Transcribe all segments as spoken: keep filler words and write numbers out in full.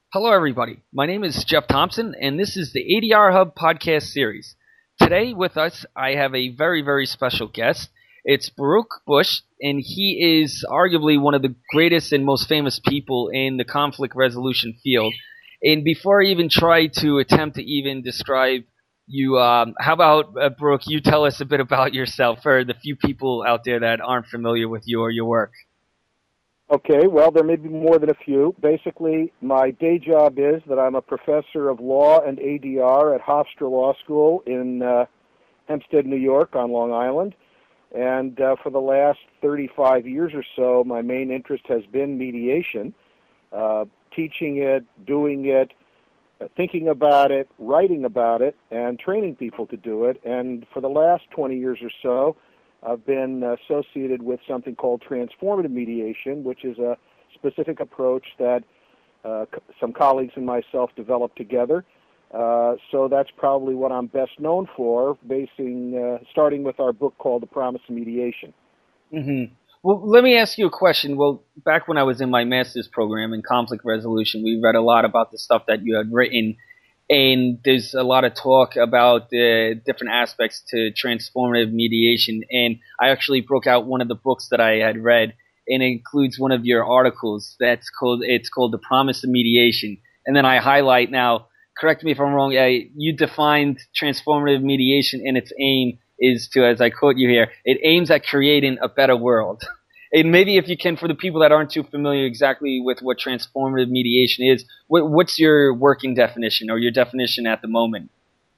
Hello, everybody. My name is Jeff Thompson, and this is the A D R Hub podcast series. Today, with us, I have a very, very special guest. It's Baruch Bush, and he is arguably one of the greatest and most famous people in the conflict resolution field. And before I even try to attempt to even describe you, um, how about, uh, Baruch, you tell us a bit about yourself for the few people out there that aren't familiar with you or your work. Okay, well, there may be more than a few. Basically, my day job is that I'm a professor of law and A D R at Hofstra Law School in uh, Hempstead, New York, on Long Island. And uh, for the last thirty-five years or so, my main interest has been mediation, uh, teaching it, doing it, uh, thinking about it, writing about it, and training people to do it. And for the last twenty years or so, I've been associated with something called transformative mediation, which is a specific approach that uh, some colleagues and myself developed together. Uh, so that's probably what I'm best known for, basing, uh, starting with our book called The Promise of Mediation. Mm-hmm. Well, let me ask you a question. Well, back when I was in my master's program in conflict resolution, we read a lot about the stuff that you had written. And there's a lot of talk about the different aspects to transformative mediation. And I actually broke out one of the books that I had read, and it includes one of your articles that's called, it's called The Promise of Mediation. And then I highlight now, correct me if I'm wrong, uh, you defined transformative mediation, and its aim is to, as I quote you here, it aims at creating a better world. And maybe if you can, for the people that aren't too familiar exactly with what transformative mediation is, what, what's your working definition or your definition at the moment?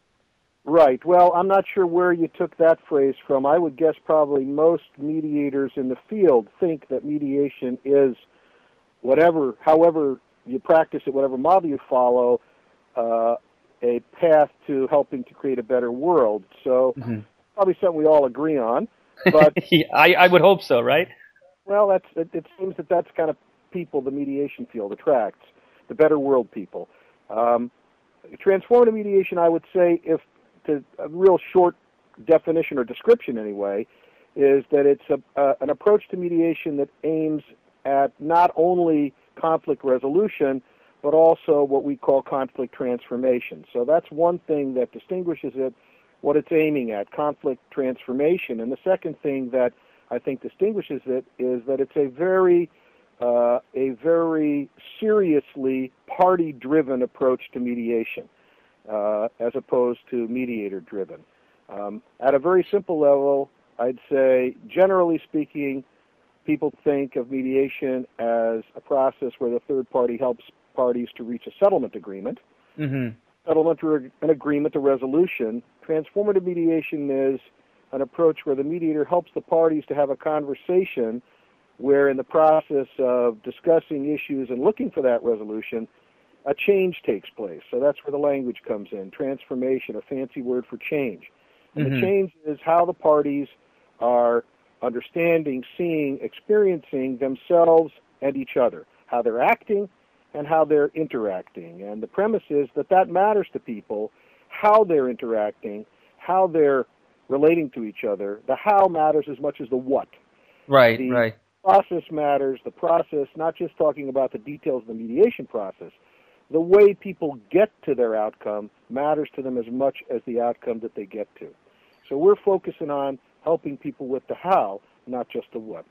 Right. Well, I'm not sure where you took that phrase from. I would guess probably most mediators in the field think that mediation is whatever, however you practice it, whatever model you follow, uh, a path to helping to create a better world. So mm-hmm. probably something we all agree on. But yeah, I, I would hope so, right? Well, that's it, it seems that that's kind of people the mediation field attracts, the better world people. Um, transformative mediation, I would say, if to a real short definition or description anyway, is that it's a, uh, an approach to mediation that aims at not only conflict resolution, but also what we call conflict transformation. So that's one thing that distinguishes it, what it's aiming at, conflict transformation. And the second thing that I think distinguishes it is that it's a very, uh, a very seriously party-driven approach to mediation, uh, as opposed to mediator-driven. Um, at a very simple level, I'd say, generally speaking, people think of mediation as a process where the third party helps parties to reach a settlement agreement. Mm-hmm. Settlement or an agreement, a resolution. Transformative mediation is an approach where the mediator helps the parties to have a conversation where in the process of discussing issues and looking for that resolution, a change takes place. So that's where the language comes in, transformation, a fancy word for change. And mm-hmm. the change is how the parties are understanding, seeing, experiencing themselves and each other, how they're acting and how they're interacting. And the premise is that that matters to people, how they're interacting, how they're relating to each other. The how matters as much as the what. Right, the right. process matters, the process, not just talking about the details of the mediation process. The way people get to their outcome matters to them as much as the outcome that they get to. So we're focusing on helping people with the how, not just the what.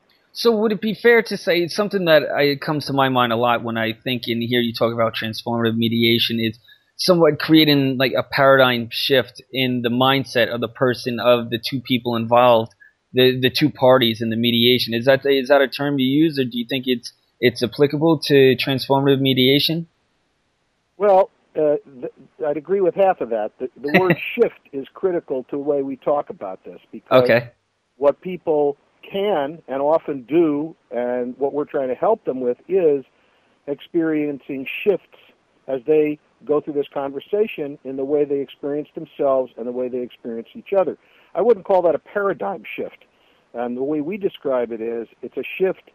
So would it be fair to say, it's something that I, comes to my mind a lot when I think and hear you talk about transformative mediation, is somewhat creating like a paradigm shift in the mindset of the person, of the two people involved, the the two parties in the mediation. Is that is that a term you use, or do you think it's it's applicable to transformative mediation? Well, uh, th- I'd agree with half of that. The, the word shift is critical to the way we talk about this, because okay. what people can and often do, and what we're trying to help them with, is experiencing shifts as they go through this conversation in the way they experience themselves and the way they experience each other. I wouldn't call that a paradigm shift. And the way we describe it is, it's a shift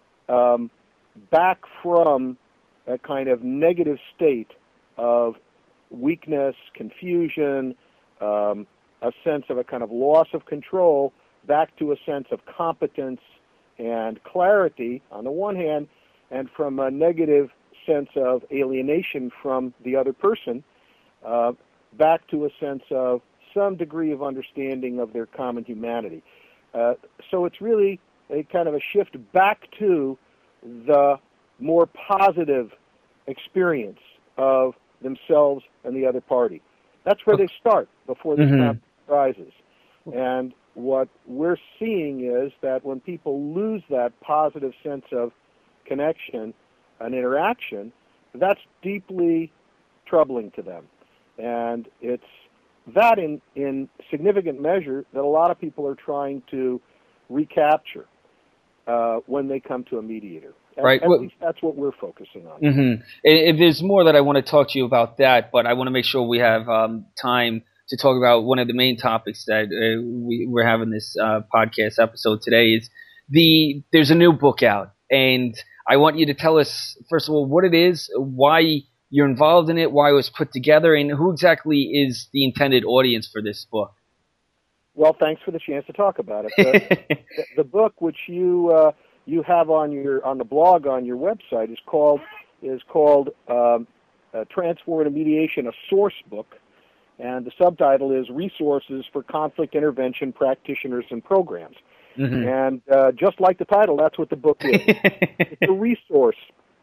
um, back from a kind of negative state of weakness, confusion, um, a sense of a kind of loss of control, back to a sense of competence and clarity on the one hand, and from a negative sense of alienation from the other person uh, back to a sense of some degree of understanding of their common humanity. Uh, so it's really a kind of a shift back to the more positive experience of themselves and the other party. That's where they start before this mm-hmm. conflict arises. And what we're seeing is that when people lose that positive sense of connection and interaction, that's deeply troubling to them. And it's that in, in significant measure that a lot of people are trying to recapture uh, when they come to a mediator. At, right. at well, least that's what we're focusing on. Mm-hmm. If there's more that I want to talk to you about that, but I want to make sure we have um, time to talk about one of the main topics that uh, we, we're having this uh, podcast episode today. Is the there's a new book out, and I want you to tell us, first of all, what it is, why you're involved in it, why it was put together, and who exactly is the intended audience for this book. Well, thanks for the chance to talk about it. The, the, the book, which you uh, you have on your on the blog on your website, is called is called um, uh, Transformative Mediation: A Source Book, and the subtitle is Resources for Conflict Intervention Practitioners and Programs. Mm-hmm. And uh, just like the title, that's what the book is. It's a resource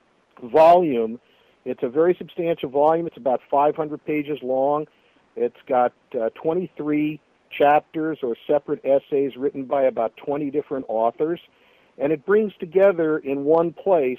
volume. It's a very substantial volume. It's about five hundred pages long. It's got uh, twenty-three chapters or separate essays written by about twenty different authors. And it brings together in one place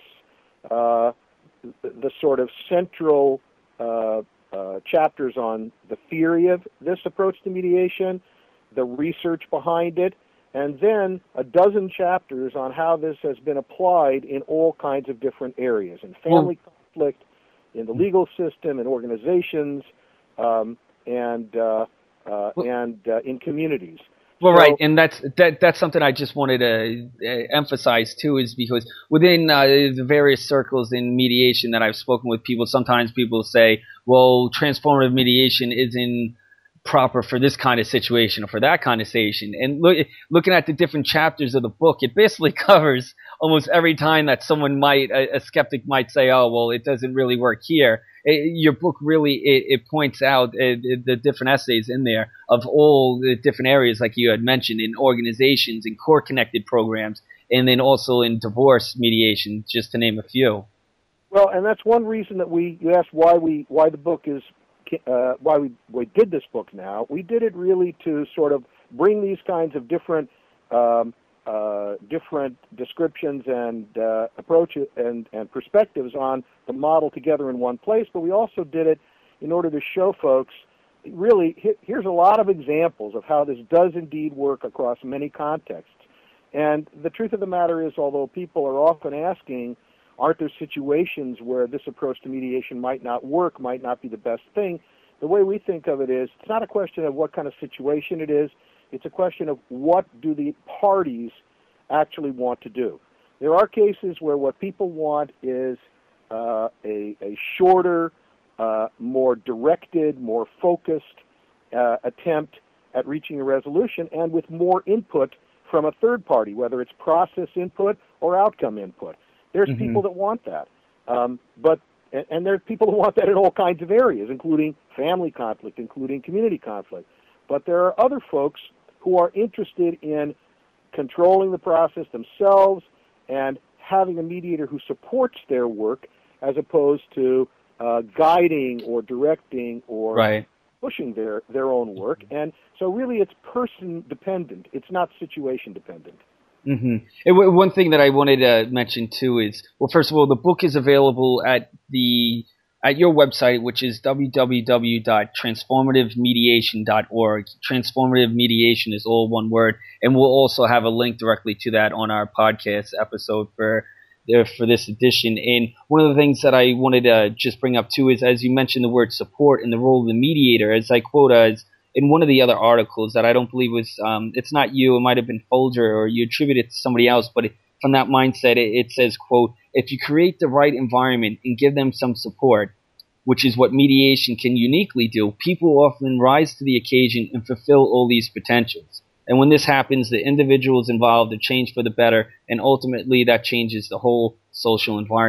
uh, the, the sort of central uh, uh, chapters on the theory of this approach to mediation, the research behind it, and then a dozen chapters on how this has been applied in all kinds of different areas, in family well, conflict, in the legal system, in organizations, um, and uh, uh, well, and uh, in communities. Well, so, right, and that's that, that's something I just wanted to uh, emphasize too, is because within uh, the various circles in mediation that I've spoken with people, sometimes people say, "Well, transformative mediation isn't proper for this kind of situation or for that kind of situation." And look, looking at the different chapters of the book, it basically covers almost every time that someone might, a, a skeptic might say, "Oh, well, it doesn't really work here." It, your book really, it, it points out uh, the different essays in there of all the different areas, like you had mentioned, in organizations, in core-connected programs, and then also in divorce mediation, just to name a few. Well, and that's one reason that we, you asked why we, why the book is Uh, why we, we did this book now. We did it really to sort of bring these kinds of different um, uh, different descriptions and uh, approaches and, and perspectives on the model together in one place, but we also did it in order to show folks, really, here's a lot of examples of how this does indeed work across many contexts. And the truth of the matter is, although people are often asking, aren't there situations where this approach to mediation might not work, might not be the best thing? The way we think of it is, it's not a question of what kind of situation it is. It's a question of what do the parties actually want to do. There are cases where what people want is uh, a, a shorter, uh, more directed, more focused uh, attempt at reaching a resolution, and with more input from a third party, whether it's process input or outcome input. There's mm-hmm. people that want that, um, but and, and there's people who want that in all kinds of areas, including family conflict, including community conflict. But there are other folks who are interested in controlling the process themselves and having a mediator who supports their work, as opposed to uh, guiding or directing or right. pushing their their own work. And so, really, it's person dependent. It's not situation dependent. Mm-hmm. And w- one thing that I wanted to mention too is, well, first of all, the book is available at the at your website, which is w w w dot transformative mediation dot org. Transformative mediation is all one word, and we'll also have a link directly to that on our podcast episode for for this edition. And one of the things that I wanted to just bring up too is, as you mentioned the word support and the role of the mediator, as I quote as in one of the other articles that I don't believe was, um, it's not you, it might have been Folger, or you attribute it to somebody else, but it, from that mindset, it, it says, quote, "If you create the right environment and give them some support, which is what mediation can uniquely do, people often rise to the occasion and fulfill all these potentials. And when this happens, the individuals involved are changed for the better, and ultimately that changes the whole social environment."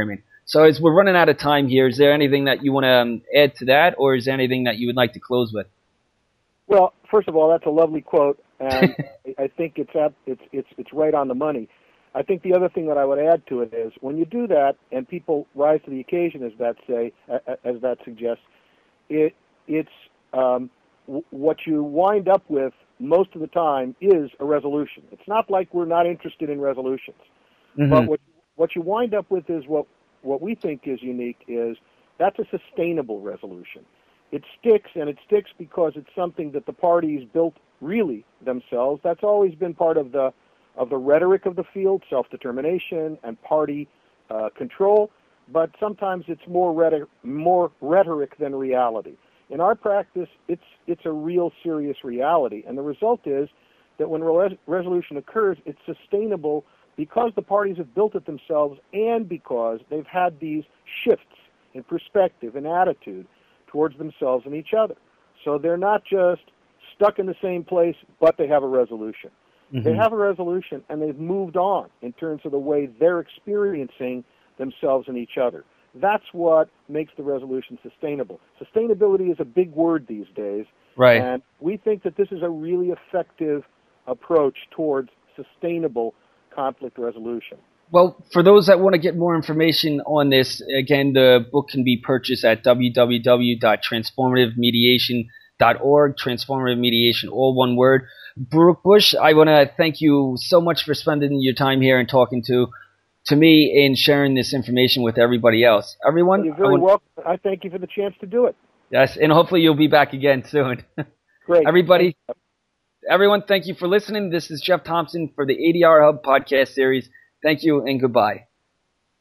So as we're running out of time here, is there anything that you want to um, add to that, or is there anything that you would like to close with? Well, first of all, that's a lovely quote, and I think it's at, it's it's it's right on the money. I think the other thing that I would add to it is when you do that, and people rise to the occasion, as that say, as that suggests, it it's um, w- what you wind up with most of the time is a resolution. It's not like we're not interested in resolutions, mm-hmm. but what what you wind up with is what what we think is unique is that's a sustainable resolution. It sticks, and it sticks because it's something that the parties built really themselves. That's always been part of the of the rhetoric of the field, self-determination and party uh, control, but sometimes it's more rhetoric, more rhetoric than reality. In our practice, it's it's a real serious reality, and the result is that when re- resolution occurs, it's sustainable because the parties have built it themselves and because they've had these shifts in perspective and attitude towards themselves and each other. So they're not just stuck in the same place, but they have a resolution. Mm-hmm. They have a resolution, and they've moved on in terms of the way they're experiencing themselves and each other. That's what makes the resolution sustainable. Sustainability is a big word these days, right. And we think that this is a really effective approach towards sustainable conflict resolution. Well, for those that want to get more information on this, again, the book can be purchased at w w w dot transformative mediation dot org, transformative mediation, all one word. Baruch Bush, I want to thank you so much for spending your time here and talking to to me and sharing this information with everybody else. Everyone, well, you're very I want, welcome. I thank you for the chance to do it. Yes, and hopefully you'll be back again soon. Great. Everybody, everyone, thank you for listening. This is Jeff Thompson for the A D R Hub podcast series. Thank you and goodbye.